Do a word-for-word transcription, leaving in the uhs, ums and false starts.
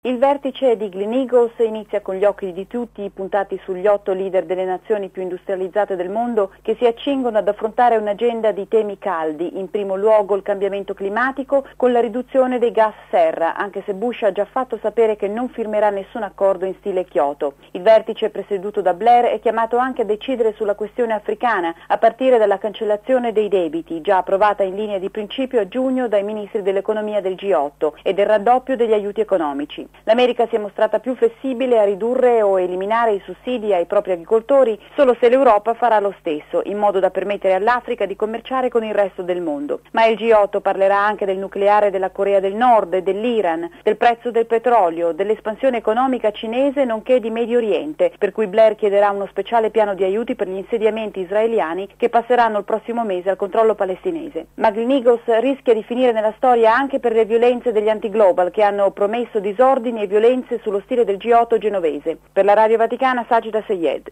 Il vertice di Gleneagles inizia con gli occhi di tutti puntati sugli otto leader delle nazioni più industrializzate del mondo che si accingono ad affrontare un'agenda di temi caldi, in primo luogo il cambiamento climatico con la riduzione dei gas serra, anche se Bush ha già fatto sapere che non firmerà nessun accordo in stile Kyoto. Il vertice presieduto da Blair è chiamato anche a decidere sulla questione africana, a partire dalla cancellazione dei debiti, già approvata in linea di principio a giugno dai ministri dell'economia del G otto, e del raddoppio degli aiuti economici. L'America si è mostrata più flessibile a ridurre o eliminare i sussidi ai propri agricoltori solo se l'Europa farà lo stesso, in modo da permettere all'Africa di commerciare con il resto del mondo. Ma il G otto parlerà anche del nucleare della Corea del Nord e dell'Iran, del prezzo del petrolio, dell'espansione economica cinese nonché di Medio Oriente, per cui Blair chiederà uno speciale piano di aiuti per gli insediamenti israeliani che passeranno il prossimo mese al controllo palestinese. Ma Gleneagles rischia di finire nella storia anche per le violenze degli anti-global che hanno promesso disordini e violenze sullo stile del G otto genovese. Per la Radio Vaticana, Sajida Seyed.